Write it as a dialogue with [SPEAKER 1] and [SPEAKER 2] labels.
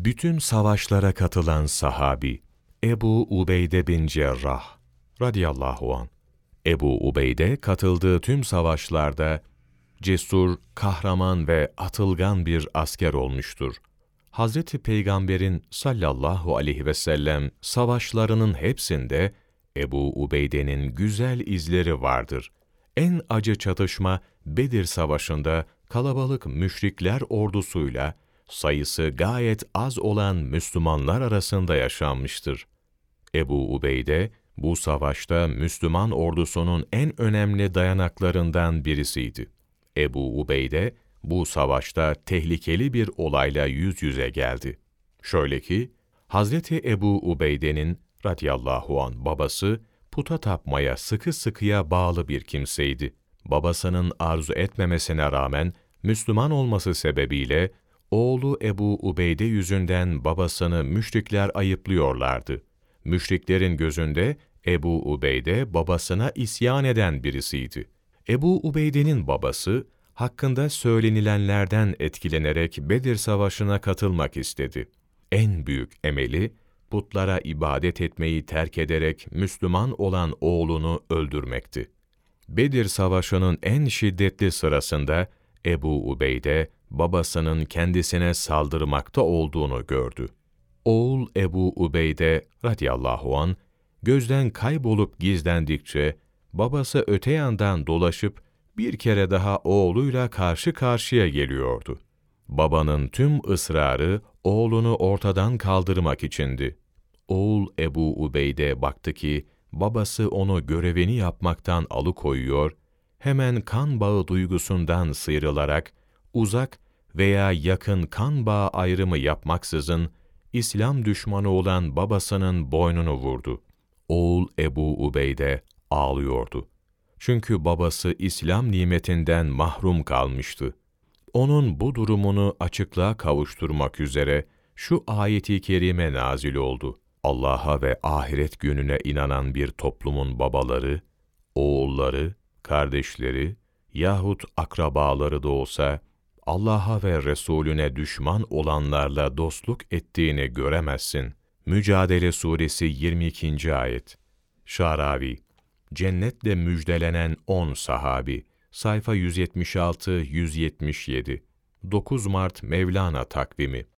[SPEAKER 1] Bütün savaşlara katılan sahabi Ebu Ubeyde bin Cerrah radıyallahu anh. Ebu Ubeyde katıldığı tüm savaşlarda cesur, kahraman ve atılgan bir asker olmuştur. Hazreti Peygamber'in sallallahu aleyhi ve sellem savaşlarının hepsinde Ebu Ubeyde'nin güzel izleri vardır. En acı çatışma Bedir Savaşı'nda kalabalık müşrikler ordusuyla sayısı gayet az olan Müslümanlar arasında yaşanmıştır. Ebu Ubeyde, bu savaşta Müslüman ordusunun en önemli dayanaklarından birisiydi. Ebu Ubeyde, bu savaşta tehlikeli bir olayla yüz yüze geldi. Şöyle ki, Hazreti Ebu Ubeyde'nin radıyallahu anh babası, puta tapmaya sıkı sıkıya bağlı bir kimseydi. Babasının arzu etmemesine rağmen, Müslüman olması sebebiyle, oğlu Ebu Ubeyde yüzünden babasını müşrikler ayıplıyorlardı. Müşriklerin gözünde Ebu Ubeyde babasına isyan eden birisiydi. Ebu Ubeyde'nin babası, hakkında söylenilenlerden etkilenerek Bedir Savaşı'na katılmak istedi. En büyük emeli, putlara ibadet etmeyi terk ederek Müslüman olan oğlunu öldürmekti. Bedir Savaşı'nın en şiddetli sırasında Ebu Ubeyde, babasının kendisine saldırmakta olduğunu gördü. Oğul Ebu Ubeyde radıyallahu anh, gözden kaybolup gizlendikçe, babası öte yandan dolaşıp bir kere daha oğluyla karşı karşıya geliyordu. Babanın tüm ısrarı oğlunu ortadan kaldırmak içindi. Oğul Ebu Ubeyde baktı ki babası onu görevini yapmaktan alıkoyuyor, hemen kan bağı duygusundan sıyrılarak uzak veya yakın kan bağı ayrımı yapmaksızın İslam düşmanı olan babasının boynunu vurdu. Oğul Ebu Ubeyde ağlıyordu. Çünkü babası İslam nimetinden mahrum kalmıştı. Onun bu durumunu açıklığa kavuşturmak üzere şu ayet-i kerime nazil oldu. Allah'a ve ahiret gününe inanan bir toplumun babaları, oğulları, kardeşleri yahut akrabaları da olsa Allah'a ve Resulüne düşman olanlarla dostluk ettiğini göremezsin. Mücadele Suresi 22. ayet. Şaravi, cennetle müjdelenen 10 sahabi, sayfa 176-177, 9 Mart Mevlana takvimi.